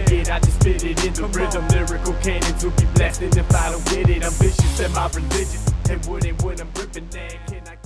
make it, I just spit it in the rhythm. Lyrical cannon to be blasted if I don't get it. I'm vicious and my religion, and when I'm ripping that, can I